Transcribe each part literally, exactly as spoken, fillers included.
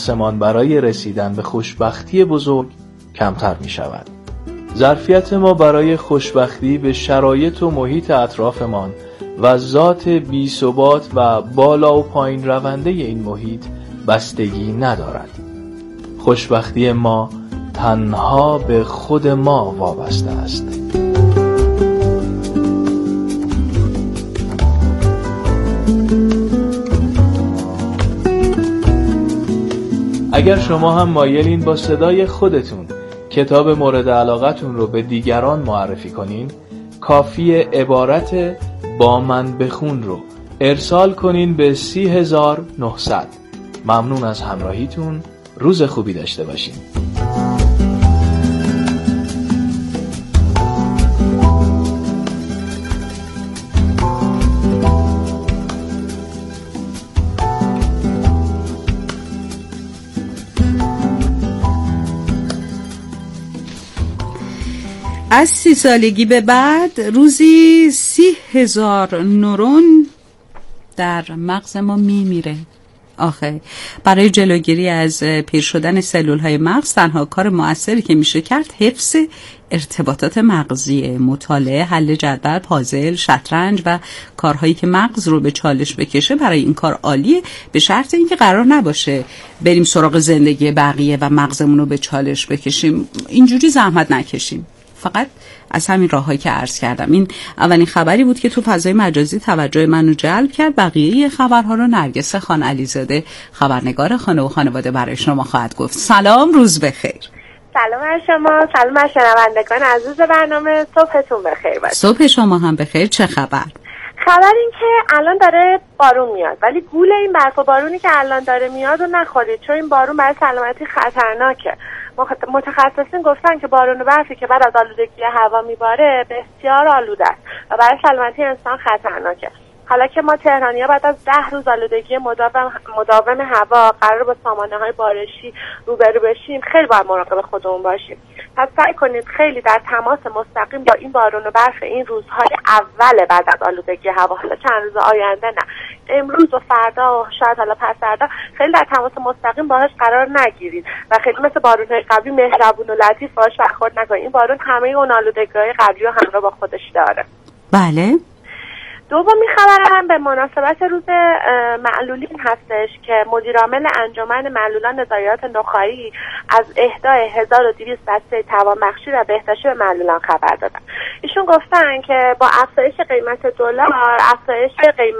شخصمان برای رسیدن به خوشبختی بزرگ کمتر می شود. ظرفیت ما برای خوشبختی به شرایط و محیط اطرافمان و ذات بی‌ثبات و بالا و پایین رونده این محیط بستگی ندارد. خوشبختی ما تنها به خود ما وابسته است. اگر شما هم مایلین با صدای خودتون کتاب مورد علاقتون رو به دیگران معرفی کنین، کافی عبارت با من بخون رو ارسال کنین به سی هزار و نهصد. ممنون از همراهیتون. روز خوبی داشته باشین. از سی سالگی به بعد روزی سی هزار نورون در مغز ما میمیره. آخه برای جلوگیری از پیر شدن سلول های مغز تنها کار مؤثری که میشه کرد حفظ ارتباطات مغزیه. مطالعه، حل جدول، پازل، شطرنج و کارهایی که مغز رو به چالش بکشه برای این کار عالیه، به شرط اینکه قرار نباشه بریم سراغ زندگی بقیه و مغزمون رو به چالش بکشیم. اینجوری زحمت نکشیم. فقط از همین راههایی که عرض کردم. این اولین خبری بود که تو فضای مجازی توجه منو جلب کرد. بقیه خبرها رو نرگس خان علیزاده، خبرنگار خانه و خانواده، برای شما خواهد گفت. سلام، روز بخیر. سلام بر شما، سلام بر شنوندگان عزیز برنامه. صبحتون بخیر باشه. صبح شما هم بخیر. چه خبر؟ خبر این که الان داره بارون میاد، ولی گول این برف و بارونی که الان داره میاد رو نخورید، چون این بارون برای سلامتی خطرناکه. متخصصین گفتن که بارون و برفی که بعد از آلودگی هوا میباره بسیار آلوده است و برای سلامتی انسان خطرناکه. حالا که ما تهرانی‌ها بعد از ده روز آلودگی مداوم مداوم هوا قرار با سامانه‌های بارشی روبرو بشیم، خیلی باید مراقب خودمون باشیم. پس سعی کنید خیلی در تماس مستقیم با این بارون و برف این روزهای اول بعد از آلودگی هوا، حالا چند روز آینده نه، امروز و فردا و شاید حالا پس فردا، خیلی در تماس مستقیم باهاش قرار نگیرید و خیلی مثل بارون‌های قبلی مهربون و لطیف باهاش برخورد نکنید. این بارون همه اون آلودگی‌های قبلی رو همراه با خودش داره. بله. دومی خبرم به مناسبت روز معلولین هستش که مدیرعامل انجمن معلولان نزاعیات نخاعی از اهدای هزار و دویست بسته توانبخشی و بهداشتی به معلولان خبر دادن. ایشون گفتن که با افزایش قیمت دلار، افزایش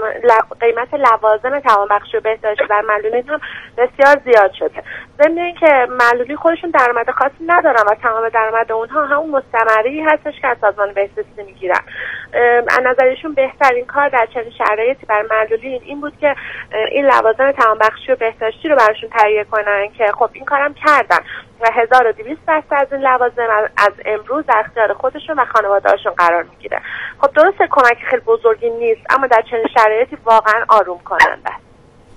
قیمت لوازم توانبخشی و بهداشتی بر معلولین هم بسیار زیاد شده. ضمن اینکه معلولین خودشون درآمد خاصی ندارن و تمام درآمد اونها همون مستمری هستش که از سازمان بهزیستی میگیرن. از نظرشون بهترین کار در چنین شرایطی بر معلولین این بود که این لوازم توانبخشی و بهداشتی رو براشون تهیه کنن که خب این کارم کردن و هزار و دویست بسته از این لوازم از امروز در اختیار خودشون و خانواده‌هاشون قرار میگیره. خب درسته کمک خیلی بزرگی نیست، اما در چنین شرایطی واقعا آروم کننده است.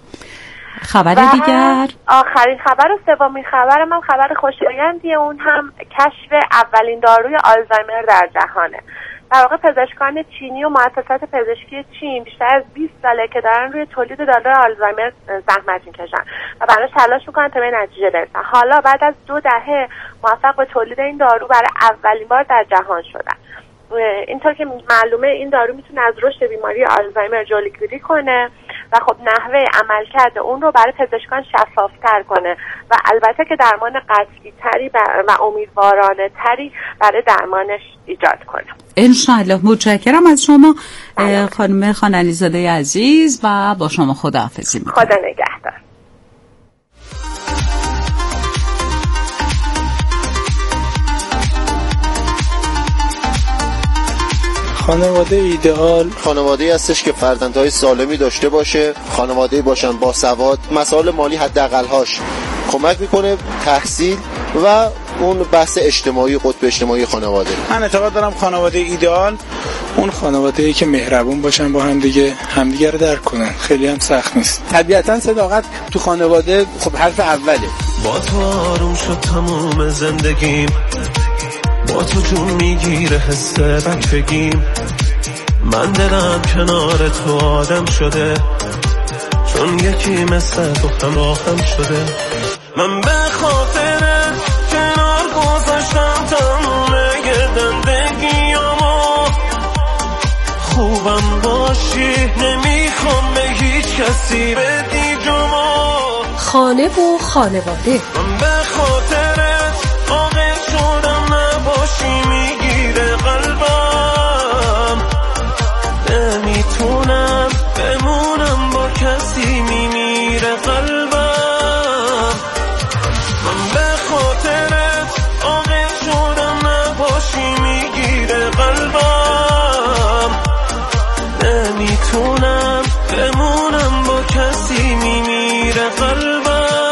خبر دیگر، آخرین خبر و سومین خبرم هم خبر خوشایندیه، اون هم کشف اولین داروی آلزایمر در جهانه. در واقع پزشکان چینی و مؤسسات پزشکی چین بیشتر از بیست ساله که دارن روی تولید داروی آلزایمر زحمت میکشن و براش تلاش میکنن تا به نتیجه برسن. حالا بعد از دو دهه موفق به تولید این دارو برای اولین بار در جهان شدن. اینطور که معلومه این دارو میتونه از رشد بیماری آلزایمر جلوگیری کنه و خب نحوه عملکرد اون رو برای پزشکان شفافتر کنه و البته که درمان قطعی تری و امیدوارانه تری برای درمانش ایجاد کنه. انشاءالله. متشکرم از شما خانم خان علیزاده عزیز و با شما خداحافظی میکنم. خدا نگهدار. خانواده ایدئال خانواده‌ای هستش که فرزندهای سالمی داشته باشه، خانواده‌ای باشن با سواد، مسائل مالی حداقل‌هاش کمک میکنه، تحصیل و اون بحث اجتماعی، قطب اجتماعی خانواده. من اعتقاد دارم خانواده ایدئال اون خانواده‌ای که مهربون باشن، با هم دیگه همدیگه رو درک کنن. خیلی هم سخت نیست. طبیعتاً صداقت تو خانواده خب حرف اوله. با تو آروم شد تمام زندگیم، با تو جون میگیره حس بچگیم، من دلم کنار تو آدم شده، چون یکی مثل تو همراهم شده. من به خاطر کنار گذاشتم تمومه زندگیامو. خوبم باشی نمیخوام به هیچ کسی بدی جمو. خانه و خانواده. من به خاطرت عاقل شدم نباشی میگیره قلبم. نمیتونم بمونم با کسی میمیره قلبم. من به خاطرت عاقل شدم نباشی میگیره قلبم. نمیتونم بمونم با کسی میمیره قلبم.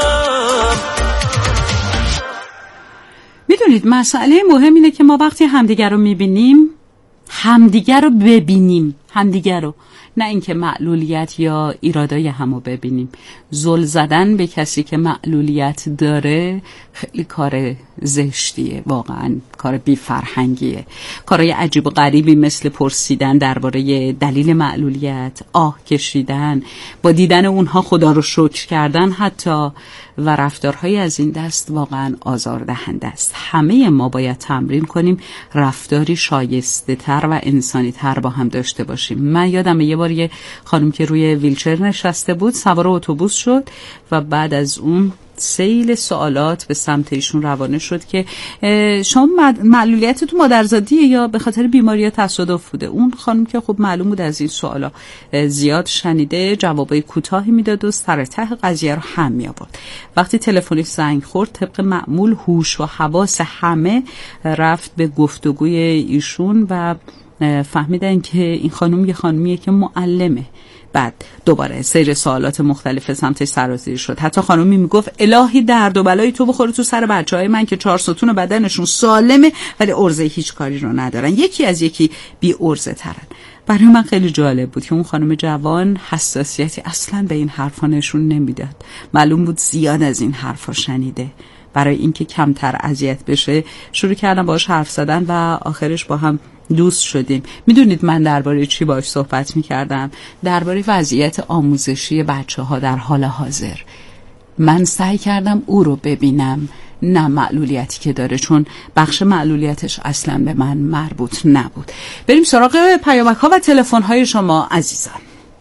میدونید مسئله مهم اینه که ما وقتی همدیگر رو میبینیم همدیگر رو ببینیم، همدیگر رو، نه اینکه معلولیت یا ایرادای همو ببینیم. زل زدن به کسی که معلولیت داره خیلی کار زشتیه، واقعا کار بی فرهنگیه. کارهای عجیب و غریبی مثل پرسیدن درباره دلیل معلولیت، آه کشیدن، با دیدن اونها خدا رو شکر کردن حتی، و رفتارهای از این دست واقعا آزاردهنده است. همه ما باید تمرین کنیم رفتاری شایسته تر و انسانی تر با هم داشته باشیم. من یادم یه بار یه خانم که روی ویلچر نشسته بود سوار اتوبوس شد و بعد از اون سیل سوالات به سمت ایشون روانه شد که شما معلولیتتون مادرزادیه یا به خاطر بیماری یا تصادف بوده. اون خانم که خب معلوم بود از این سوالا زیاد شنیده جوابای کوتاهی میداد و سر ته قضیه رو هم می آورد. وقتی تلفنش زنگ خورد طبق معمول هوش و حواس همه رفت به گفتگوی ایشون و فهمیدن که این خانم یه خانمیه که معلمه. بعد دوباره سیر سوالات مختلف سمتش سرازیر شد. حتی خانومی میگفت الهی درد و بلای تو بخوره تو سر بچهای من که چهار ستون بدنشون سالمه ولی عرضه هیچ کاری رو ندارن، یکی از یکی بی عرضه ترن. برای من خیلی جالب بود که اون خانم جوان حساسیتی اصلا به این حرفا نشون نمیداد. معلوم بود زیاد از این حرفا شنیده. برای اینکه کمتر اذیت بشه شروع کردم باهاش حرف زدن و آخرش با هم دوست شدیم. میدونید من درباره چی باهاش صحبت میکردم؟ درباره وضعیت آموزشی بچه ها در حال حاضر. من سعی کردم او رو ببینم، نه معلولیتی که داره، چون بخش معلولیتش اصلا به من مربوط نبود. بریم سراغ پیامک ها و تلفن های شما عزیزان.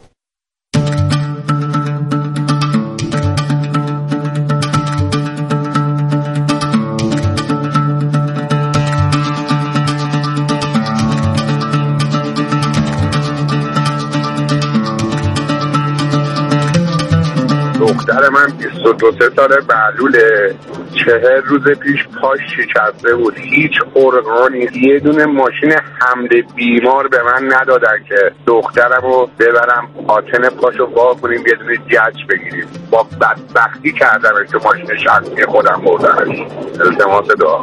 دختر من بیست و دو ساله معلوله، چهل روز پیش پاش شکسته بود، هیچ ارگانی، یه دونه ماشین حمل بیمار به من ندادن که دخترم رو ببرم آتن پاشو وا کنیم یه دونه جج بگیریم. با بدبختی کردمش تو ماشین شخصی خودم بردمش. التماس دعا.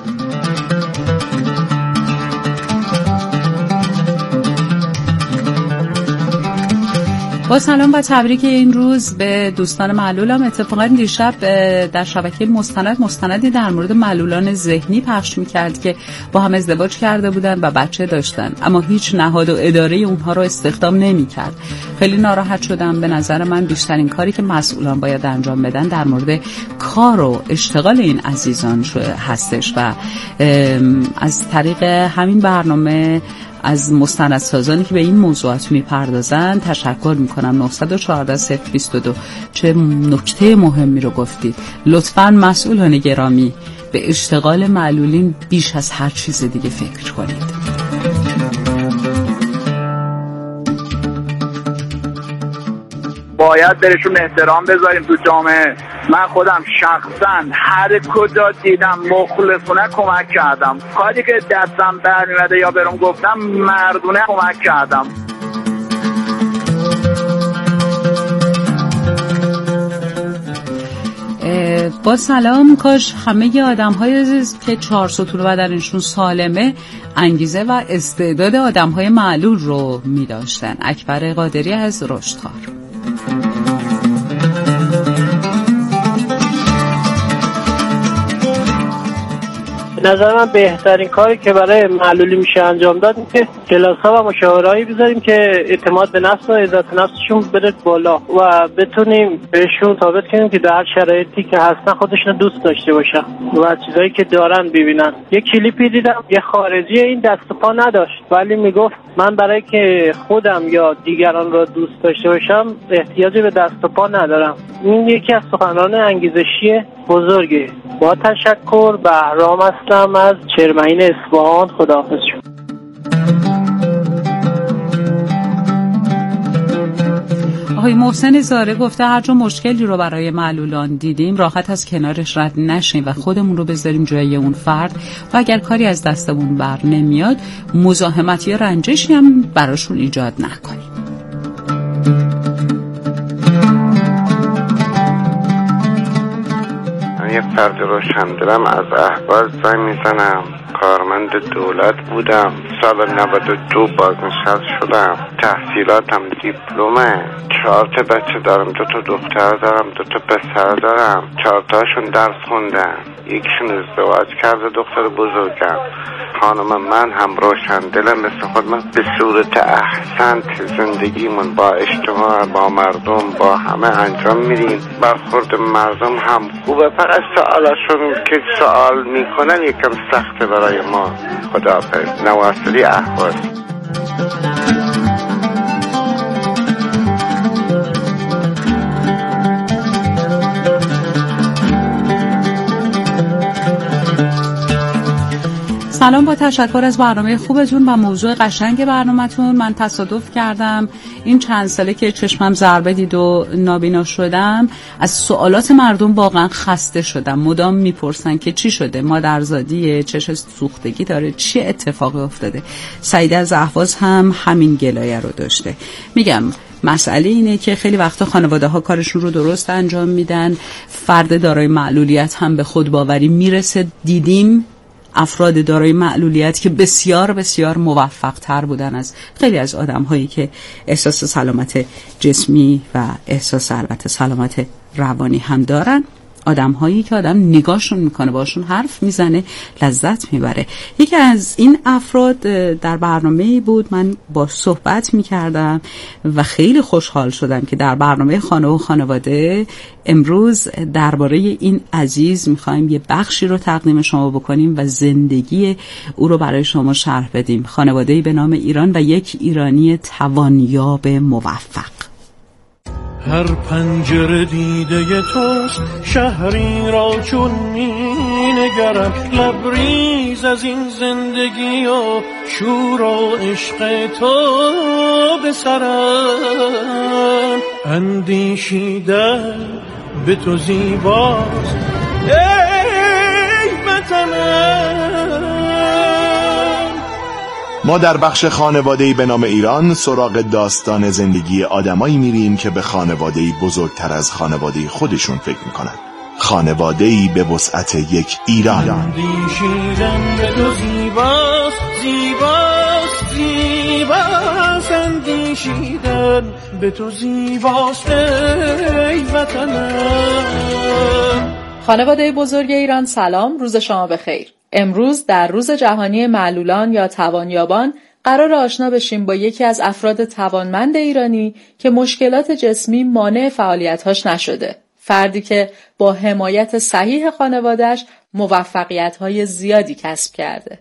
با سلام و تبریک این روز به دوستان معلولم. اتفاقا دیشب در شبکه مستند مستندی در مورد معلولان ذهنی پخش می‌کرد که با هم ازدواج کرده بودن و بچه داشتن، اما هیچ نهاد و اداره اونها رو استخدام نمی‌کرد. خیلی ناراحت شدم. به نظر من بیشترین کاری که مسئولان باید انجام بدن در مورد کار و اشتغال این عزیزان هستش و از طریق همین برنامه از مستندسازانی که به این موضوعات میپردازن تشکر میکنم. نه یک چهار صفر دو دو. چه نکته مهمی رو گفتید. لطفاً مسئولان گرامی به اشتغال معلولین بیش از هر چیز دیگه فکر کنید. باید برشون احترام بذاریم تو جامعه. من خودم شخصا هر کجا دیدم مخلصونه کمک کردم. کاری که دستم برمی‌اومده یا برام گفتم مردونه کمک کردم. با سلام، کاش همه آدم های که چهار ستون بدنشون سالمه انگیزه و استعداد آدم های معلول رو می داشتن. اکبر قادری از رشدخوار. نظر من بهترین کاری که برای معلولی میشه انجام داد که کلاس‌ها و مشاورهایی بذاریم که اعتماد به نفس و عزت نفسشون بره بالا و بتونیم بهشون ثابت کنیم که در هر شرایطی که هستن خودشون دوست داشته باشن و چیزایی که دارن ببینن. یه کلیپی دیدم یه خارجی این دست و پا نداشت ولی میگفت من برای که خودم یا دیگران را دوست داشته باشم احتیاجی به دست و پا ندارم. این یکی از سخنران انگیزشی بزرگه. با تشکر، بهرام هستم از چرمین اصفهان. خداحافظ شما. آقای محسن زاره گفته هر جا مشکلی رو برای معلولان دیدیم راحت از کنارش رد نشیم و خودمون رو بذاریم جای اون فرد و اگر کاری از دستمون بر نمیاد مزاحمت یا رنجشی هم براشون ایجاد نکنیم. یه فرد روشندلم از اهواز زنگ میزنم. کارمند دولت بودم. سال نود و دو بازنشست شدم. تحصیلاتم دیپلمه. چهار تا بچه دارم. دو تا دختر دارم. دو تا پسر دارم. چهار تاشون درس خوندن. یکیشون ازدواج کرده دختر بزرگم. خانم من هم روشندلم مثل خود من به صورت احسن زندگیمون با اجتماع با مردم با همه انجام میدیم. برخورد مردم هم خوبه. فقط سوالاشون که سوال میکنن یکم سخته برای ما. خداحافظ. نواصلی احواز. سلام، با تشکر از برنامه خوبتون و موضوع قشنگ برنامه‌تون. من تصادف کردم این چند ساله که چشمم ضربه دید و نابینا شدم از سوالات مردم واقعا خسته شدم. مدام میپرسن که چی شده، مادرزادیه، چش سوختگی داره، چی اتفاقی افتاده. سعیده از اهواز هم همین گلایه رو داشته. میگم مسئله اینه که خیلی وقتا خانواده ها کارشون رو درست انجام میدن. فرد دارای معلولیت هم به خودباوری میرسه. دیدیم افراد دارای معلولیت که بسیار بسیار موفق تر بودن از خیلی از آدم هایی که احساس سلامت جسمی و احساس البته سلامت روانی هم دارن. آدم هایی که آدم نگاهشون میکنه، باشون حرف میزنه، لذت میبره. یکی از این افراد در برنامه‌ای بود من با صحبت میکردم و خیلی خوشحال شدم که در برنامه خانه و خانواده امروز درباره این عزیز میخوایم یه بخشی رو تقدیم شما بکنیم و زندگی او رو برای شما شرح بدیم. خانواده‌ای به نام ایران و یک ایرانی توانیاب موفق. هر پنجره دیده توست، شهری را چون می نگرم، لبریز از این زندگی و شور و عشق تو به سرم، اندیشیدن به تو زیباست ای وطنم. ما در بخش خانواده‌ای به نام ایران سراغ داستان زندگی آدمایی میریم که به خانواده‌ای بزرگتر از خانواده خودشون فکر میکنن. خانواده‌ای به وسعت یک ایران. اندیشیدن به تو زیباست زیباست زیباست، اندیشیدن به تو زیباست ای وطنم. خانواده بزرگ ایران سلام، روز شما بخیر. امروز در روز جهانی معلولان یا توانیابان قرار آشنا بشیم با یکی از افراد توانمند ایرانی که مشکلات جسمی مانع فعالیت‌هاش نشده. فردی که با حمایت صحیح خانواده‌اش موفقیت‌های زیادی کسب کرده.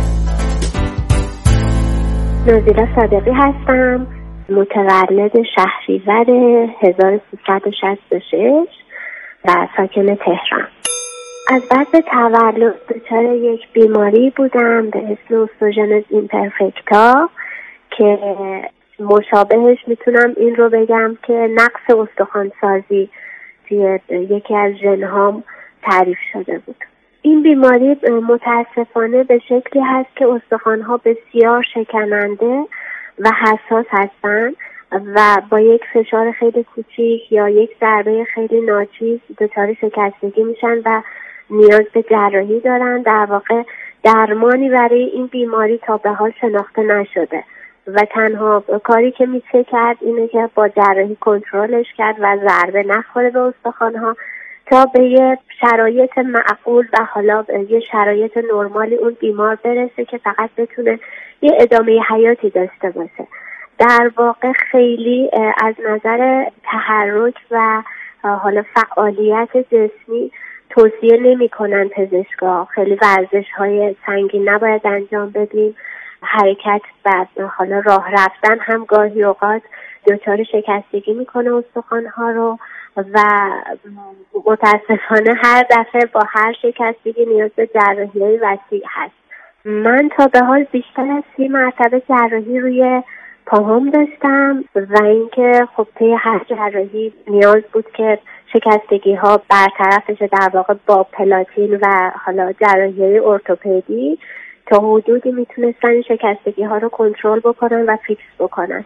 نازیلا صادقی هستم، متولد شهریور هزار و سیصد و شصت و شش و ساکن تهران. از بعد تولد دچار یک بیماری بودم به اسم اوستوژنز ایمپرفکتا که مشابهش میتونم این رو بگم که نقص استخوان‌سازی توی یکی از ژن‌هام تعریف شده بود. این بیماری متاسفانه به شکلی هست که استخوان‌ها بسیار شکننده و حساس هستن و با یک فشار خیلی کوچیک یا یک ضربه خیلی ناچیز دچار شکستگی میشن و نیاز به جراحی دارن. در واقع درمانی برای این بیماری تا به حال شناخته نشده و تنها کاری که میشه کرد اینه که با جراحی کنترلش کرد و ضربه نخوره به استخوان‌ها تا به یه شرایط معقول و حالا به یه شرایط نرمالی اون بیمار برسه که فقط بتونه یه ادامه حیاتی داشته باشه. در واقع خیلی از نظر تحرک و حالا فعالیت جسمی توصیه نمی کنن پزشکا. خیلی ورزش های سنگین نباید انجام بدیم. حرکت و حالا راه رفتن هم گاهی اوقات دچار شکستگی میکنه استخوان ها رو و متاسفانه هر دفعه با هر شکستگی نیاز به جراحی وسیع هست. من تا به حال بیشتر از سی مرتبه جراحی روی پاهم داشتم و اینکه خب طی هر جراحی نیاز بود که شکستگی ها برطرف بشه در واقع با پلاتین و حالا جراحی ارتوپدی تا حدودی میتونستن شکستگی ها رو کنترل بکنن و فیکس بکنن.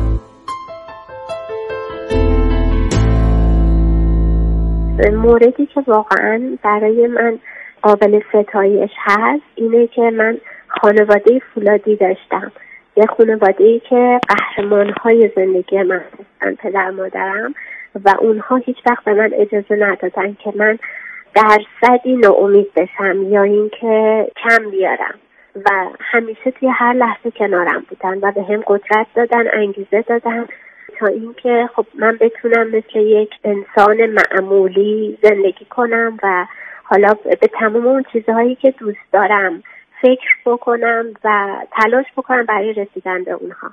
موردی که واقعا برای من قابل ستایش هست اینه که من خانواده فولادی داشتم. یه خانواده‌ای که قهرمان‌های زندگی من هستن، پدر مادرم، و اونها هیچ وقت به من اجازه ندادن که من درصدی ناامید بشم یا اینکه کم بیارم و همیشه توی هر لحظه کنارم بودن و به هم قدرت دادن، انگیزه دادن تا اینکه خب من بتونم مثل یک انسان معمولی زندگی کنم و حالا به تمام اون چیزهایی که دوست دارم فکر بکنم و تلاش بکنم برای رسیدن به اونها.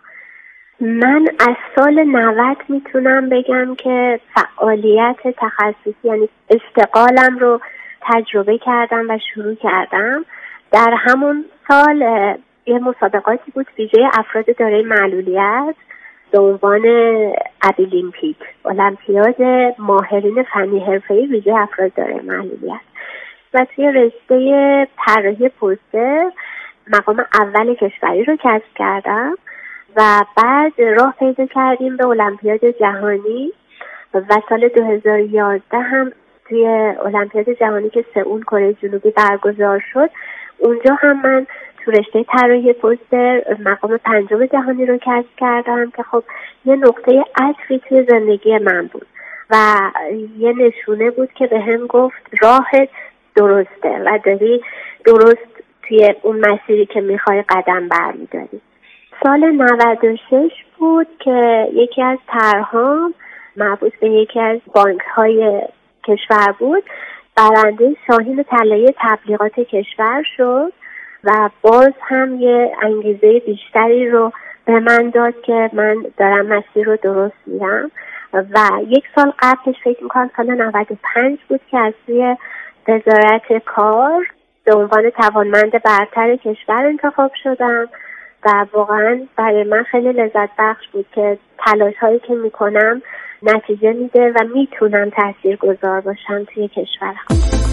من از سال نود میتونم بگم که فعالیت تخصصی یعنی اشتغالم رو تجربه کردم و شروع کردم. در همون سال یه مسابقاتی بود ویژه افراد دارای معلولیت به عنوان ابیلیمپیک، المپیاد ماهرین فنی حرفه‌ای ویژه افراد دارای معلولیت، و توی رشته طراحی پوستر مقام اول کشوری رو کسب کردم و بعد راه پیدا کردیم به المپیاد جهانی و سال دو هزار و یازده هم توی المپیاد جهانی که سئول کره جنوبی برگزار شد اونجا هم من تو رشته طراحی پوستر مقام پنجم جهانی رو کسب کردم که خب یه نقطه عطفی توی زندگی من بود و یه نشونه بود که به هم گفت راهت درسته و داری درست توی اون مسیری که میخوای قدم برمیداری. سال نود و شش بود که یکی از طرح‌هام مربوط به یکی از بانک‌های کشور بود، برنده شاهین طلایی تبلیغات کشور شد و باز هم یه انگیزه بیشتری رو به من داد که من دارم مسیر رو درست میرم. و یک سال قبلش فکر میکنم سال نود و پنج بود که از سوی وزارت کار به عنوان توانمند برتر کشور انتخاب شدم و واقعا برای من خیلی لذت بخش بود که تلاش هایی که میکنم نتیجه میده و میتونم تاثیرگذار باشم توی کشورم.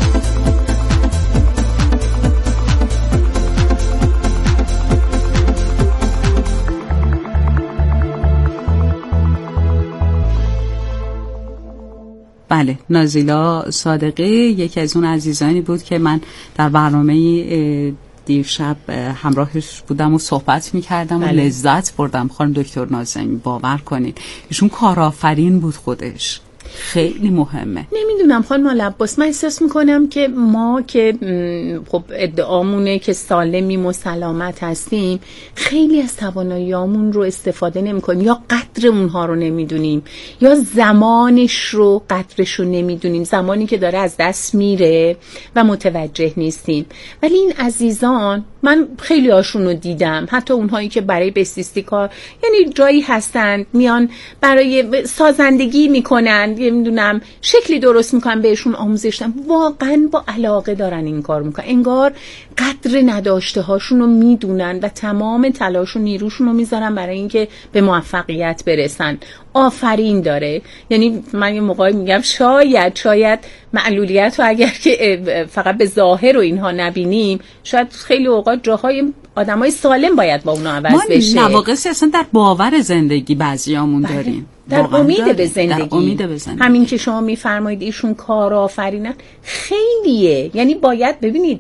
بله، نازیلا صادقی یکی از اون عزیزانی بود که من در برنامه دیشب همراهش بودم و صحبت میکردم و لذت بردم. خانم دکتر نازنین باور کنین ایشون کارآفرین بود، خودش خیلی مهمه. نمیدونم خانم عباس، من احساس میکنم که ما که خب ادعامونه که سالمیم و سلامت هستیم خیلی از تواناییامون رو استفاده نمیکنیم، یا قدر اونها رو نمیدونیم یا زمانش رو قدرش رو نمیدونیم، زمانی که داره از دست میره و متوجه نیستیم. ولی این عزیزان من خیلی هاشون رو دیدم، حتی اونهایی که برای بستیستیکا یعنی جایی هستن میان برای سازندگی میکنن، میدونم شکلی درست میکنن، بهشون آموزش دادن، واقعا با علاقه دارن این کار میکنن، انگار قدر نداشته هاشون رو میدونن و تمام تلاش و نیروشون رو میذارن برای اینکه به موفقیت برسن. آفرین داره. یعنی من یه موقعی میگم شاید شاید معلولیت رو اگر که فقط به ظاهر و اینها نبینیم، شاید خیلی اوقات جاهای آدمای سالم باید با اونها عوض بشه. ما نواقصی اصلا در باور زندگی بعضیامون داریم، در امید به زندگی. در امید به زندگی. همین که شما میفرمایید ایشون کارآفرینن خیلیه. یعنی باید ببینید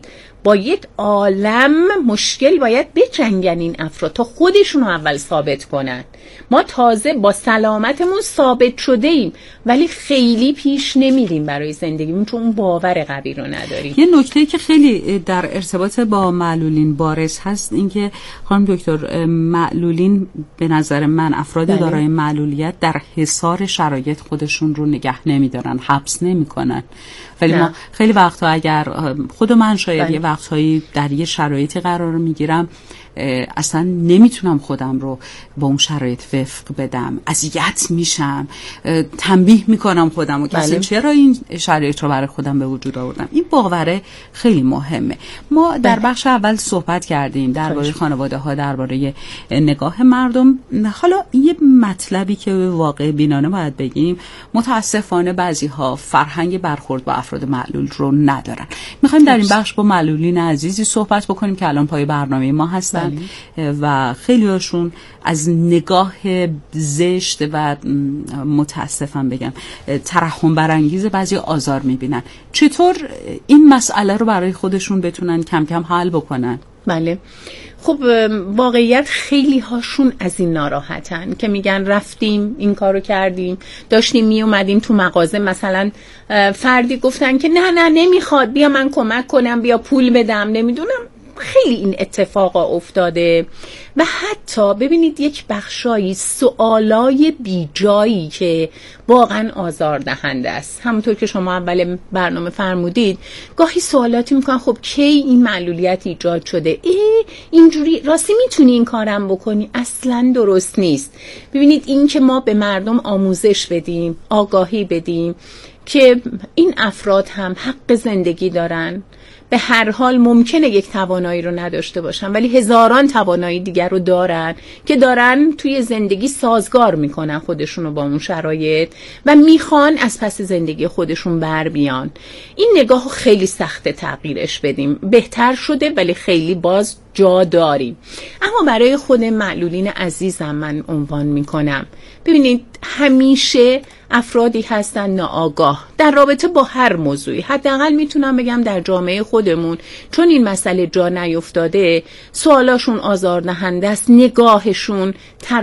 با یک عالم مشکل باید بجنگن این افراد تا خودشون رو اول ثابت کنن. ما تازه با سلامتمون ثابت شده ایم ولی خیلی پیش نمیریم برای زندگیمون چون اون باور قوی رو نداریم. یه نکته‌ای که خیلی در ارتباط با معلولین بارز هست این که خانم دکتر، معلولین به نظر من افراد بله. دارای معلولیت در حصار شرایط خودشون رو نگه نمیدارن، حبس نمیکنن. ولی ما خیلی وقتا اگر خود من شاید یه وقتهایی در یه شرایطی قرار میگیرم اصلا نمیتونم خودم رو با اون شرایط وفق بدم، اذیت میشم، تنبیه میکنم خودم و کسی چرا این شرایط رو برای خودم به وجود آوردم. این باوره خیلی مهمه. ما در بخش اول صحبت کردیم درباره خانواده ها، درباره نگاه مردم. حالا یه مطلبی که واقع بینانه باید بگیم، متاسفانه بعضی ها فرهنگ برخورد با افراد معلول رو ندارن. میخوایم در این بخش با معلولین عزیزی صحبت بکنیم که الان پای برنامه ما هستن و خیلی هاشون از نگاه زشت و متاسفم بگم ترحم برانگیز بعضی آزار میبینن. چطور این مسئله رو برای خودشون بتونن کم کم حل بکنن؟ بله، خب واقعیت خیلی هاشون از این ناراحتن که میگن رفتیم این کارو کردیم، داشتیم می اومدیم تو مغازه مثلا فردی گفتن که نه نه نمیخواد، بیا من کمک کنم، بیا پول بدم، نمیدونم. خیلی این اتفاقا افتاده و حتی ببینید یک بخشایی سوالای بی جایی که واقعا آزاردهنده است. همونطور که شما اول برنامه فرمودید گاهی سوالاتی میکنن خب کی این معلولیت ایجاد شده؟ ای اینجوری راستی میتونی این کارم بکنی؟ اصلا درست نیست. ببینید این که ما به مردم آموزش بدیم، آگاهی بدیم که این افراد هم حق زندگی دارن، به هر حال ممکنه یک توانایی رو نداشته باشن ولی هزاران توانایی دیگر رو دارن که دارن توی زندگی سازگار میکنن خودشون رو با اون شرایط و میخوان از پس زندگی خودشون بر بیان. این نگاه خیلی سخته تغییرش بدیم. بهتر شده ولی خیلی باز جا داریم. اما برای خود معلولین عزیزم من عنوان میکنم، ببینید همیشه افرادی هستن ناآگاه در رابطه با هر موضوعی. حداقل میتونم بگم در جامعه خودمون چون این مسئله جا نیفتاده، سوالاشون آزاردهنده است، نگاهشون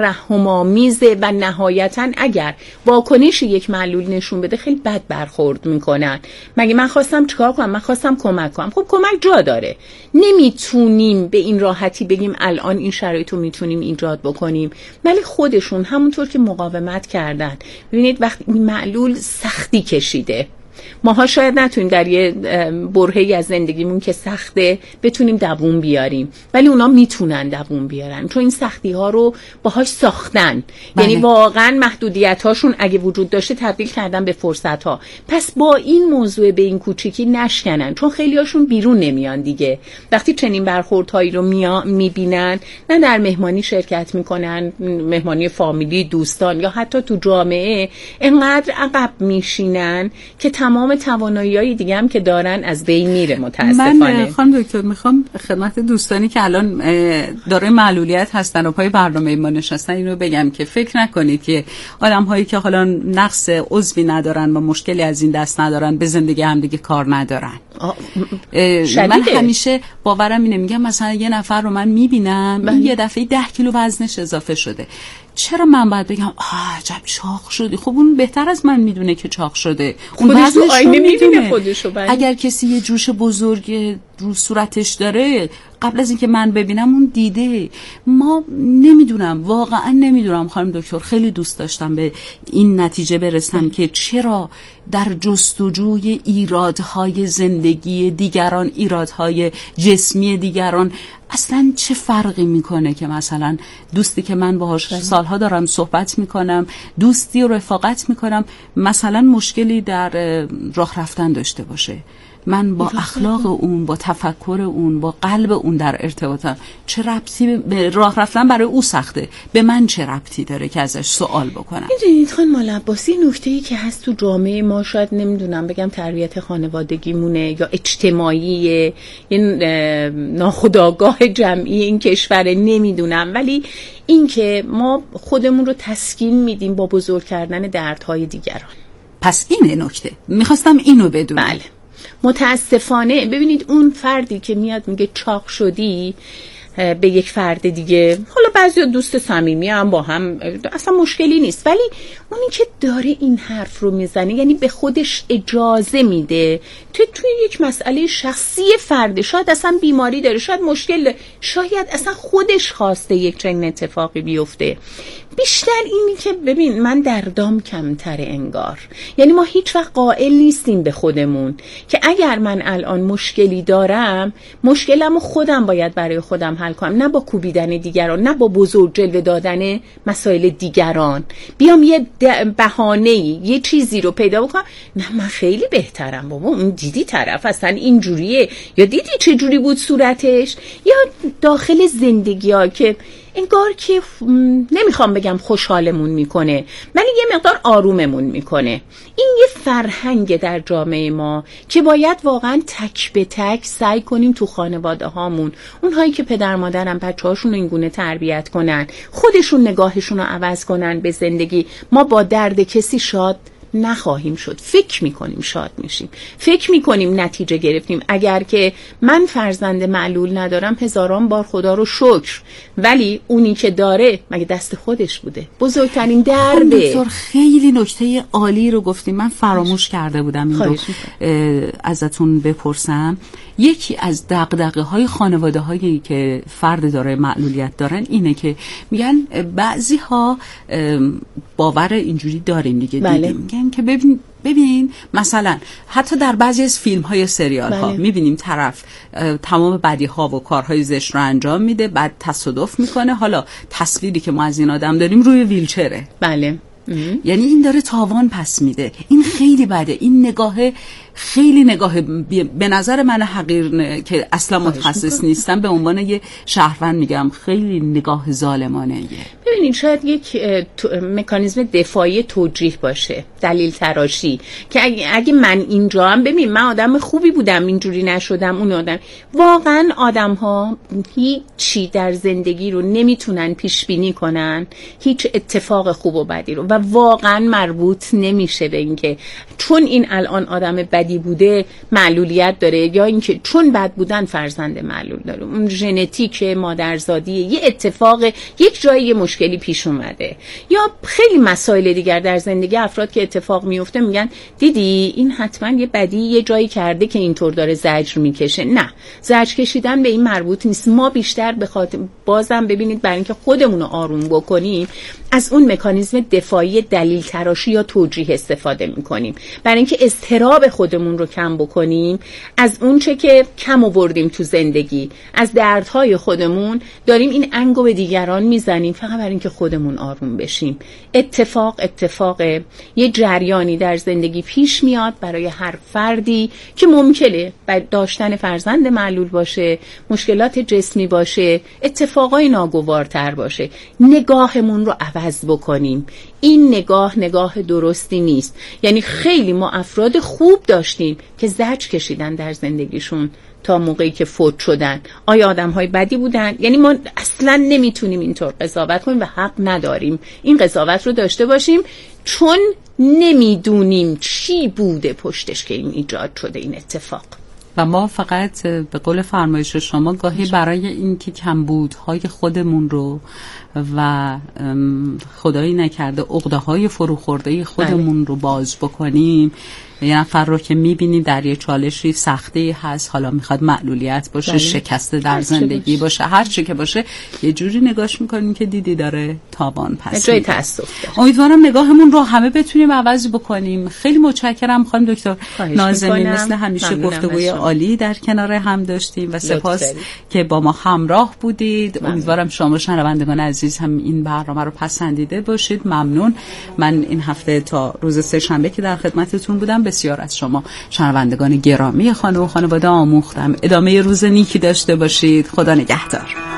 ترحم‌آمیزه و نهایتاً اگر واکنش یک معلول نشون بده خیلی بد برخورد میکنن. مگه من خواستم چیکار کنم؟ من خواستم کمک کنم. خب کمک جا داره. نمیتونیم به این راحتی بگیم الان این شرایط رو میتونیم ایجاد بکنیم، ولی خودشون همونطور که مقاومت کردن. ببینید وقتی معلول سختی کشیده، ماها شاید نتونیم در یه برهه‌ای از زندگیمون که سخته بتونیم دووم بیاریم، ولی اونا میتونن دووم بیارن چون این سختی ها رو باهاش ساختن. بله. یعنی واقعا محدودیت هاشون اگه وجود داشته تبدیل کردن به فرصت ها. پس با این موضوع به این کوچیکی نشکنن چون خیلی هاشون بیرون نمیان دیگه. وقتی چنین برخوردهایی رو میبینن نه در مهمانی شرکت میکنن، مهمانی فامیلی، دوستان یا حتی تو جامعه، انقدر عقب میشینن که تمام توانایی‌های دیگه هم که دارن از بین میره متاسفانه. من خانم دکتر میخوام خدمت دوستانی که الان دارای معلولیت هستن و پای برنامه ما نشستن اینو بگم که فکر نکنید که آدم‌هایی که حالا نقص عضوی ندارن و مشکلی از این دست ندارن به زندگی هم دیگه کار ندارن. من همیشه باورم اینه، میگم مثلا یه نفر رو من میبینم این یه دفعه ده کیلو وزنش اضافه شده، چرا من باید بگم آه عجب چاق شدی؟ خب اون بهتر از من میدونه که چاق شده، اون خودش رو آینه میبینه خودشو. اگر کسی یه جوش بزرگ رو صورتش داره قبل از اینکه من ببینم اون دیده. ما نمیدونم، واقعا نمیدونم خانم دکتر، خیلی دوست داشتم به این نتیجه برسم که چرا در جستجوی ایرادهای زندگی دیگران، ایرادهای جسمی دیگران، اصلا چه فرقی میکنه که مثلا دوستی که من باهاش سالها دارم صحبت میکنم، دوستی و رفاقت میکنم، مثلا مشکلی در راه رفتن داشته باشه، من با اخلاق اون، با تفکر اون، با قلب اون در ارتباطم، چه ربطی به راه رفتن برای او سخته، به من چه ربطی داره که ازش سوال بکنم؟ میدونید خانم عباسی، نکته‌ای که هست تو جامعه ما، شاید نمیدونم بگم تربیت خانوادگیمونه یا اجتماعیه، یه ناخودآگاه جمعی این کشور، نمیدونم، ولی این که ما خودمون رو تسکین میدیم با بزرگ کردن دردهای دیگران. پس اینه نکته، میخواستم اینو بدونم. بله، متاسفانه ببینید اون فردی که میاد میگه چاق شدی به یک فرد دیگه، حالا بعضی دوست صمیمی هم با هم اصلا مشکلی نیست، ولی اونی که داره این حرف رو میزنه یعنی به خودش اجازه میده تو توی یک مسئله شخصی فرد، شاید اصلا بیماری داره، شاید مشکل داره، شاید اصلا خودش خواسته یک چنین اتفاقی بیفته. بیشتر اینی که ببین من دردام کمتره انگار، یعنی ما هیچ وقت قائل نیستیم به خودمون که اگر من الان مشکلی دارم مشکلمو خودم باید برای خودم حل کنم، نه با کوبیدن دیگران، نه با بزرگ جلوه دادن مسائل دیگران. بیام یه بهانه‌ای یه چیزی رو پیدا بکنم، نه من خیلی بهترم بابا، اون دیدی طرف اصلا اینجوریه، یا دیدی چه جوری بود صورتش، یا داخل زندگی‌ها که انگار که نمیخوام بگم خوشحالمون میکنه ولی یه مقدار آروممون میکنه. این یه فرهنگ در جامعه ما که باید واقعا تک به تک سعی کنیم تو خانواده هامون، اونهایی که پدر مادرم بچه هاشون رو این گونه تربیت کنن، خودشون نگاهشون رو عوض کنن به زندگی. ما با درد کسی شاد نخواهیم شد، فکر میکنیم شاد میشیم، فکر میکنیم نتیجه گرفتیم. اگر که من فرزند معلول ندارم هزاران بار خدا رو شکر، ولی اونی که داره مگه دست خودش بوده؟ بزرگترین درده. دکتر خیلی نکته عالی رو گفتیم، من فراموش کرده بودم این رو ازتون بپرسم. یکی از دغدغه های خانواده هایی که فرد داره معلولیت دارن اینه که میگن بعضی ها باور اینجوری داریم دیگه، بله. دیدیم میگن که ببین ببین مثلا حتی در بعضی از فیلم های سریال ها بله. میبینیم طرف تمام بدی ها و کارهای زشت رو انجام میده، بعد تصادف میکنه، حالا تصویری که ما از این آدم داریم روی ویلچره. بله. یعنی این داره تاوان پس میده. این خیلی بده، این نگاه خیلی نگاه به نظر من حقیر که اصلا متخصص نیستم، به عنوان یه شهروند میگم خیلی نگاه ظالمانه. ببینید شاید یک مکانیزم دفاعی توجیه باشه، دلیل تراشی، که اگه, اگه من اینجا هم ببین من آدم خوبی بودم اینجوری نشدم، اون آدم واقعا آدم ها هیچ چی در زندگی رو نمیتونن پیش بینی کنن، هیچ اتفاق خوب و بدی رو، و واقعا مربوط نمیشه به اینکه چون این الان آدم بدی بوده معلولیت داره یا اینکه چون بد بودن فرزند معلول داره. اون ژنتیک مادرزادیه، یه اتفاق یک جایی یه مشکلی پیش اومده، یا خیلی مسائل دیگر در زندگی افراد که اتفاق میفته میگن دیدی این حتما یه بدی یه جایی کرده که اینطور داره زجر میکشه. نه، زجر کشیدن به این مربوط نیست. ما بیشتر به خاطر بازم ببینید برای اینکه خودمون رو آروم بکنیم از اون مکانیزم دفاعی دلیل تراشی یا توجیه استفاده میکنیم، برای اینکه اضطراب خودمون رو کم بکنیم، از اون چه که کم آوردیم تو زندگی، از دردهای خودمون داریم این انگو به دیگران میزنیم فقط برای اینکه خودمون آروم بشیم. اتفاق اتفاق یه جریانی در زندگی پیش میاد برای هر فردی که ممکنه داشتن فرزند معلول باشه، مشکلات جسمی باشه، اتفاقای ناگوارتر باشه. نگاهمون رو عوض بکنیم. این نگاه نگاه درستی نیست. یعنی خیلی ما افراد خوب داشتیم که زجر کشیدن در زندگیشون تا موقعی که فوت شدن. آیا آدم‌های بدی بودن؟ یعنی ما اصلا نمیتونیم اینطور قضاوت کنیم و حق نداریم این قضاوت رو داشته باشیم، چون نمیدونیم چی بوده پشتش که این ایجاد شده این اتفاق. و ما فقط به قول فرمایش شما گاهی برای این که کمبودهای خودمون رو و خدایی نکرده عقده‌های فروخورده خودمون رو باز بکنیم، یه نفر رو که میبینیم در یه چالشی سختی هست، حالا میخواد معلولیت باشه، بله. شکسته در زندگی باشه. باشه هر چی که باشه یه جوری نگاش میکنیم که دیدی داره تاوان پس جای تأسف. امیدوارم نگاهمون رو همه بتونیم عوض بکنیم. خیلی متشکرم خانم دکتر ناظمی، مثل همیشه گفتگوی عالی در کنار هم داشتیم و سپاس لطفری. که با ما همراه بودید. ممنون. امیدوارم شما شنوندگان عزیز هم این برنامه رو پسندیده باشید. ممنون. من این هفته تا روز سه شنبه که در خدمتتون بودم بسیار از شما شنوندگان گرامی خانه و خانواده آموختم. ادامه روز نیکی داشته باشید. خدا نگهدار.